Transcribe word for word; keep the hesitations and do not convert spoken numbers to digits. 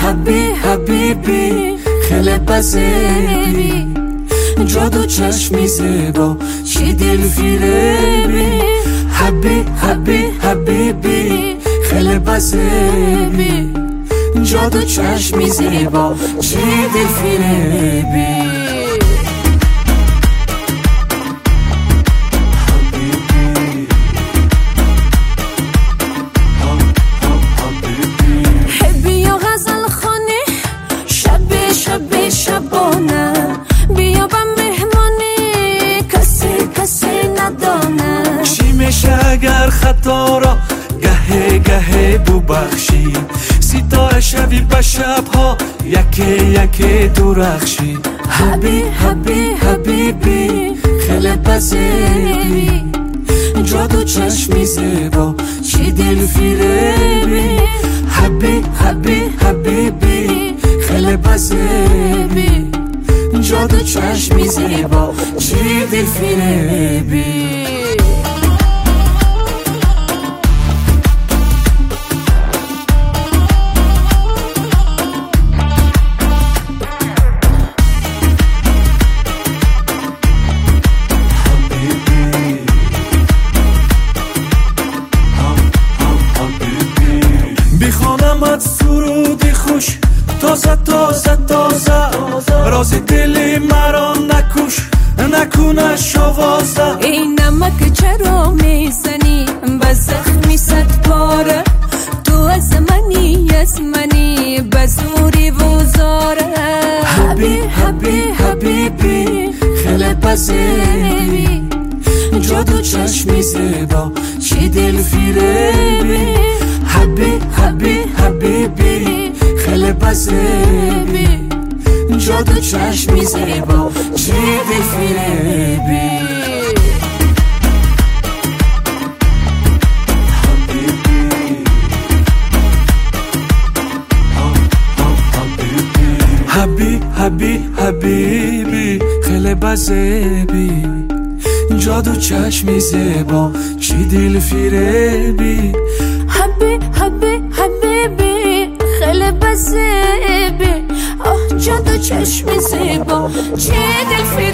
حبی حبیبی خیلی بزیبی جادو چشمی زیبا چی دل فریبی حبی حبی حبیبی خیلی بزیبی جادو چشمی زیبا چی دل فریبی شبانه بیا با مهمانی کسی کسی ندانه چی میشه اگر خطا را گهه گهه ببخشی ستاره شبی به شبها یکی یکی درخشی حبی حبی حبیبی خیلی بزیبی جادو چشمی زیبا چی دل فریبی حبی حبی حبیبی خیلی بزیبی جادو چشمی زیبا چی دل فریبی بیخوانمت سرودی خوش تازه تازه تازه رازی دلی مرا نکش نکنه شوازه این نمک چرا میزنی به زخمی صد پاره تو از منی از منی به زوری وزاره حبی حبی حبیبی خیلی بزیبی جادو چشمی زیبا چی دل فریبی حبی حبی حبیبی خیلی بزیبی جادو چشمی زیبا چی دل فریبی حبی حبی حبیبی خیلی بزیبی جادو چشمی زیبا چی دل فریبی حبی حبی حبیبی خیلی بزیبی آه جادو چشمی زیبا چی دل فریبی